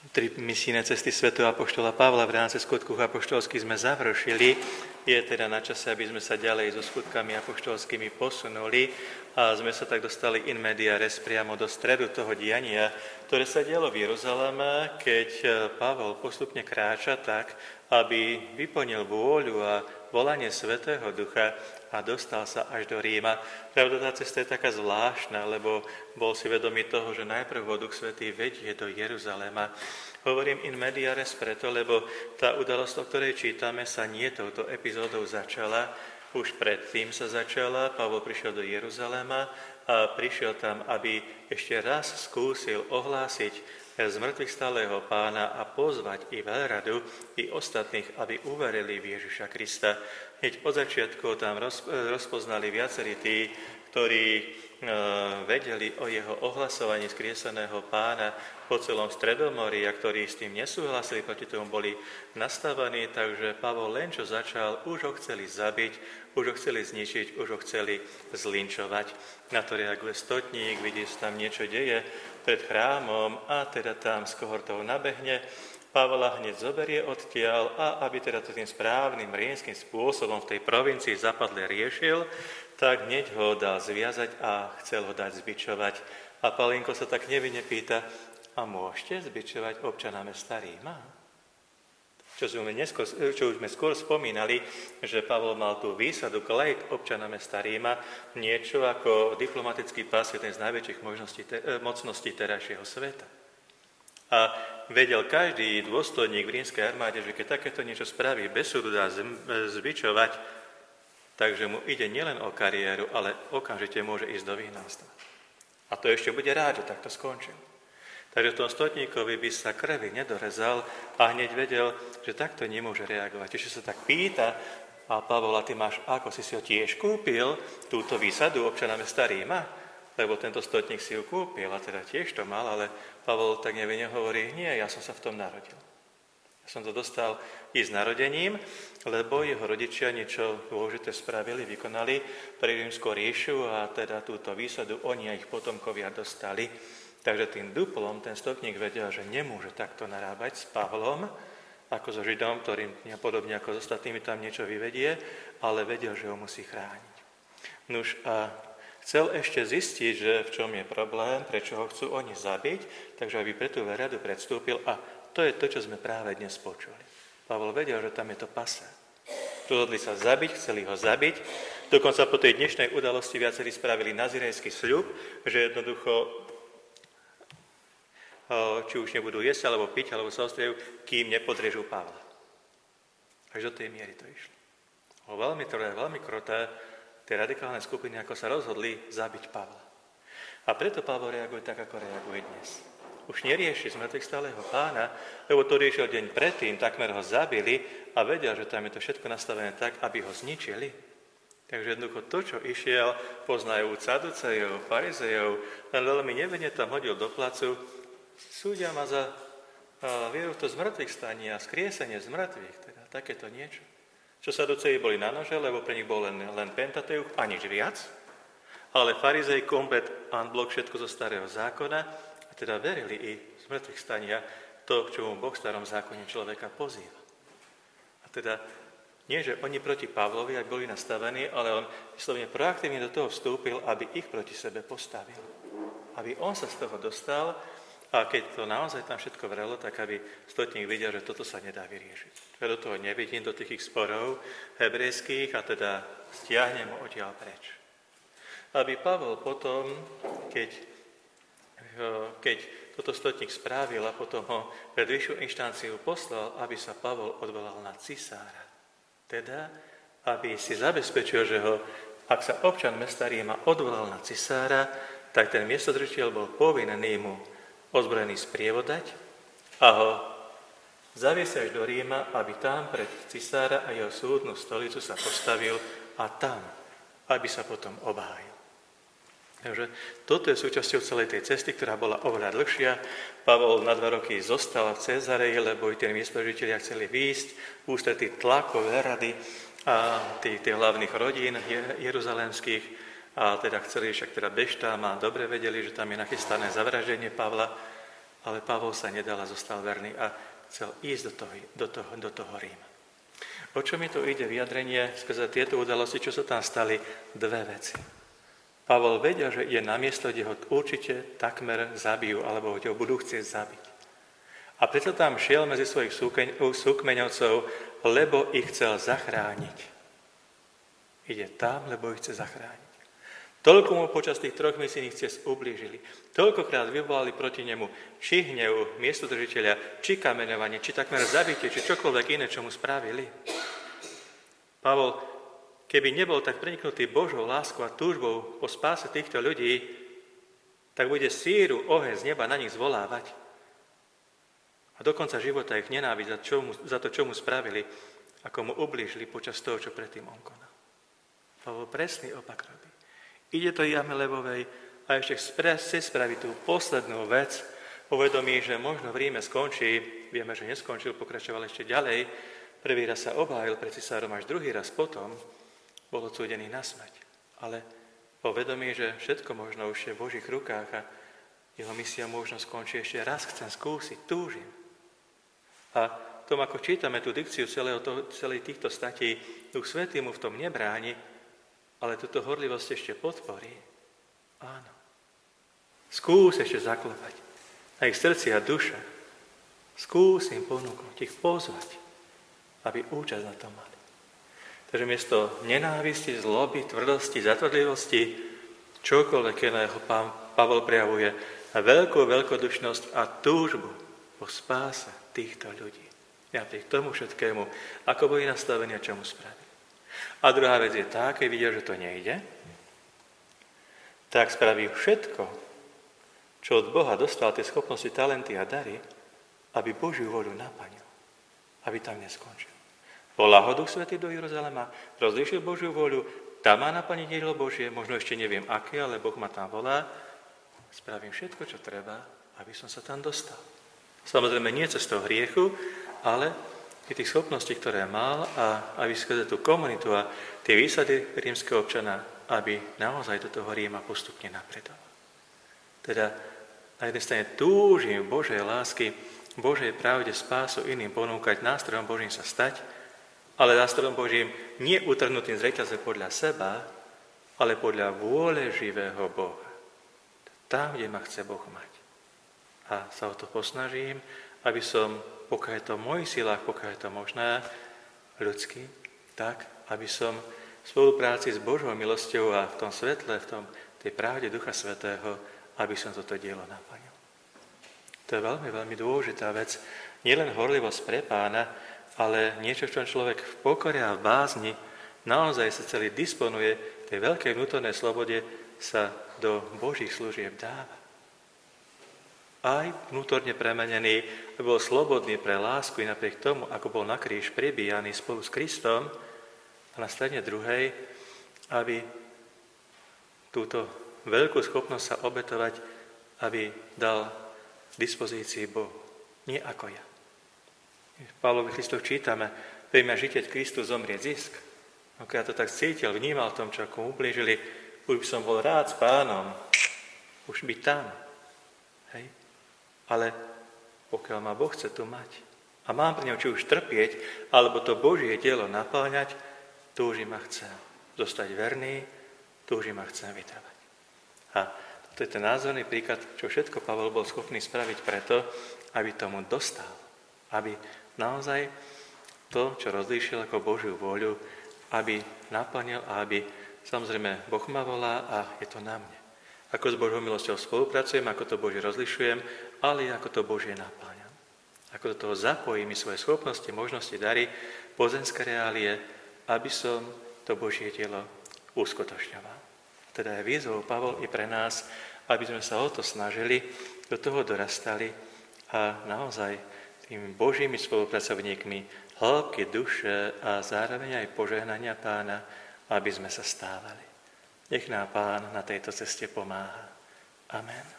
Tri misijné cesty svätého apoštola Pavla v rámci skutkoch apoštolských sme završili. Je teda na čase, aby sme sa ďalej so skutkami apoštolskými posunuli a sme sa tak dostali in media res priamo do stredu toho diania, ktoré sa dialo v Jeruzaleme, keď Pavol postupne kráča tak, aby vyplnil vôľu a volanie Svätého Ducha a dostal sa až do Ríma. Pravda, tá cesta je taká zvláštna, lebo bol si vedomý toho, že najprv ho Duch Svätý vedie do Jeruzalema. Hovorím in media res preto, lebo tá udalosť, o ktorej čítame, sa nie touto epizódou začala. Už predtým sa začala. Pavol prišiel do Jeruzalema a prišiel tam, aby ešte raz skúsil ohlásiť zmrtvých stálého Pána a pozvať i veľradu, i ostatných, aby uverili v Ježiša Krista. Hneď od začiatku tam rozpoznali viacerí tí, ktorí vedeli o jeho ohlasovaní skrieseného Pána po celom Stredomorí a ktorí s tým nesúhlasili, proti tomu boli nastavení, takže Pavol len čo začal, už ho chceli zabiť, už ho chceli zničiť, už ho chceli zlinčovať. Na to reaguje stotník, vidí, že tam niečo deje pred chrámom a teda tam s kohortou nabehne. Pavla hneď zoberie odtiaľ a aby teda to tým správnym rímskym spôsobom v tej provincii zapadle riešil, tak hneď ho dal zviazať a chcel ho dať zbičovať. A Paulinko sa tak nevinne pýta, a môžete zbičovať občana mesta Ríma? Čo už sme skôr spomínali, že Pavol mal tú výsadu klejt občana mesta Ríma, niečo ako diplomatický pás, jeden z najväčších mocností terajšieho sveta. A vedel každý dôstojník v rímskej armáde, že keď takéto niečo spraví, bez súdu dá zbičovať, takže mu ide nielen o kariéru, ale okamžite môže ísť do vyhnanstva. A to ešte bude rád, že takto skončil. Takže v tom stotníkovi by sa krvi nedorezal a hneď vedel, že takto nemôže reagovať. Čiže sa tak pýta, a Pavol, a ty máš, ako si ho tiež kúpil, túto výsadu občana mesta Ríma? Lebo tento stotník si ju kúpil a teda tiež to mal, ale Pavol tak nevinne hovorí, nie, ja som sa v tom narodil. Ja som to dostal i s narodením, lebo jeho rodičia niečo dôležité spravili, vykonali pre rímsku ríšu a teda túto výsadu oni a ich potomkovia dostali. Takže tým duplom ten stotník vedel, že nemôže takto narábať s Pavlom, ako so Židom, ktorým podobne ako s ostatnými tam niečo vyvedie, ale vedel, že ho musí chrániť. Nuž a chcel ešte zistiť, že v čom je problém, prečo ho chcú oni zabiť, takže aby pre tú veľradu predstúpil a to je to, čo sme práve dnes počuli. Pavol vedel, že tam je to pasa. Rozhodli sa zabiť, chceli ho zabiť. Dokonca po tej dnešnej udalosti viacerí spravili nazirejský sľub, že jednoducho či už nebudú jesť, alebo piť, alebo sa ostriejú, kým nepodrežú Pavla. Až do tej miery to išlo. Veľmi kruté tie radikálne skupiny, ako sa rozhodli zabiť Pavla. A preto Pavol reaguje tak, ako reaguje dnes. Už nerieši zmrtvých stáleho Pána, lebo to riešil deň predtým, takmer ho zabili a vedel, že tam je to všetko nastavené tak, aby ho zničili. Takže jednoducho to, čo išiel, poznajú saducejov, farizejov, len veľmi nevinne tam hodil do placu, súdia ma za vieru v to zmrtvých stanie a skriesenie z mŕtvych, teda takéto niečo. Čo saduceji boli na nože, lebo pre nich bol len Pentateuch a nič viac, ale farizej komplet unblock všetko zo starého zákona a teda verili i z mŕtvych stania to, k čomu Boh v starom zákone človeka pozýva. A teda nie, že oni proti Pavlovi aj boli nastavení, ale on vyslovene proaktívne do toho vstúpil, aby ich proti sebe postavil. Aby on sa z toho dostal. A keď to naozaj tam všetko vrelo, tak aby stotník videl, že toto sa nedá vyriešiť. Ja do toho nevidím, do tých ich sporov hebrejských a teda stiahnem ho odtiaľ preč. Aby Pavol potom, keď toto stotník spravil a potom ho pred vyššiu inštanciu poslal, aby sa Pavol odvolal na cisára. Teda, aby si zabezpečil, že ho, ak sa občan mesta Ríma odvolal na cisára, tak ten miestodržiteľ bol povinný mu ozbrojený sprievodať a ho zaviesť až do Ríma, aby tam pred cisára a jeho súdnu stolicu sa postavil a tam, aby sa potom obhájil. Takže toto je súčasťou celej tej cesty, ktorá bola oveľa dlhšia. Pavol na 2 roky zostal v Cezareji, lebo i tí miestodržitelia chceli výjsť v ústretí tlakov rady a tých hlavných rodín jeruzalémskych. A teda chceli, však teda Beštám a dobre vedeli, že tam je nachystané zavraždenie Pavla. Ale Pavol sa nedal a zostal verný a chcel ísť do toho Ríma. O čo mi tu ide vyjadrenie skrze tieto udalosti, čo sa tam stali? Dve veci. Pavol vedel, že ide na miesto, kde ho určite takmer zabijú, alebo kde ho budú chcieť zabiť. A preto tam šiel medzi svojich súkmeňovcov, lebo ich chcel zachrániť. Ide tam, lebo ich chce zachrániť. Toľko mu počas tých 3 misijných ciest ublížili. Toľkokrát vyvolali proti nemu či hnev miestodržiteľa, či kameňovanie, či takmer zabitie, či čokoľvek iné, čo mu spravili. Pavol, keby nebol tak preniknutý Božou láskou a túžbou po spáse týchto ľudí, tak bude síru, oheň z neba na nich zvolávať. A do konca života ich nenávisť za to, čo mu spravili, ako mu ublížili počas toho, čo predtým on konal. Pavol presný opak robí. Ide to Jame Levovej a ešte chce spraviť tú poslednú vec, uvedomí, že možno v Ríme skončí, vieme, že neskončil, pokračoval ešte ďalej, prvý raz sa obhájil pred cisárom, až druhý raz potom bol odsúdený na smrť. Ale uvedomí, že všetko možno už je v Božích rukách a jeho misia možno skončí ešte raz, chcem skúsiť, túžim. A tom, ako čítame tú dikciu celej týchto statí, Duch Svätý mu v tom nebráni, ale túto horlivosť ešte podporí. Áno. Skús ešte zaklopať na ich srdci a duša. Skús im ponúknuť, ich pozvať, aby účasť na tom mali. Takže miesto nenávisti, zloby, tvrdosti, zatvrdlivosti, čokoľvek iného Pavol prejavuje veľkú veľkodušnosť a túžbu po spáse týchto ľudí. Napriek tomu všetkému, ako boli nastavení a čo mu spravili. A druhá vec je tá, keď videl, že to nejde, tak spraví všetko, čo od Boha dostal, tie schopnosti, talenty a dary, aby Božiu voľu naplnil, aby tam neskončil. Volá ho Duch Svätý do Jeruzalema, rozlíšil Božiu voľu, tam má naplniť dielo Božie, možno ešte neviem aké, ale Boh ma tam volá, spravím všetko, čo treba, aby som sa tam dostal. Samozrejme nie cestou hriechu, ale tých schopností, ktoré mal a aby skrze tú komunitu a tie výsady rímskeho občana, aby naozaj do toho Ríma postupne napredoval. Teda na jednej strane túžim Božej lásky, Božej pravde, spásu iným ponúkať, nástrojom Božím sa stať, ale nástrojom Božím nie utrhnutým z reťaze podľa seba, ale podľa vôle živého Boha. Tam, kde ma chce Boh mať. A sa o to posnažím, aby som, pokiaľ je to v mojich silách, pokiaľ je to možné, ľudský, tak, aby som v spolupráci s Božou milosťou a v tom svetle, v tej pravde Ducha Svätého, aby som toto dielo naplnil. To je veľmi, veľmi dôležitá vec. Nielen horlivosť pre Pána, ale niečo, v čom človek v pokore a v bázni naozaj sa celý disponuje, tej veľkej vnútornej slobode sa do Božích služieb dáva. Aj vnútorne premenený, bol slobodný pre lásku i napriek tomu, ako bol na kríž pribíjaný spolu s Kristom, a na strane druhej, aby túto veľkú schopnosť sa obetovať, aby dal k dispozícii Bohu. Nie ako ja. V Pavlových listoch čítame, pre mňa žiteť Kristus, zomrieť zisk. No keď ja to tak cítil, vnímal v tom, čo ako ublížili, už by som bol rád s Pánom, už byť tam. Hej? Ale pokiaľ ma Boh chce tu mať a mám pri ňom či už trpieť, alebo to Božie dielo napĺňať, túžim a chcem zostať verný, túžim a chcem vytrvať. A to je ten názorný príklad, čo všetko Pavol bol schopný spraviť preto, aby tomu dostal. Aby naozaj to, čo rozlíšil ako Božiu vôľu, aby naplnil a aby, samozrejme, Boh ma volá a je to na mne. Ako s Božou milosťou spolupracujem, ako to Božie rozlišujem, ale ako to Božie napáňam. Ako do toho zapojím svoje schopnosti, možnosti, dary, pozemské reálie, aby som to Božie dielo uskutočňoval. Teda je výzvou Pavol i pre nás, aby sme sa o to snažili, do toho dorastali a naozaj tými Božími spolupracovníkmi hĺbky duše a zároveň aj požehnania Pána, aby sme sa stávali. Nech nám Pán na tejto ceste pomáha. Amen.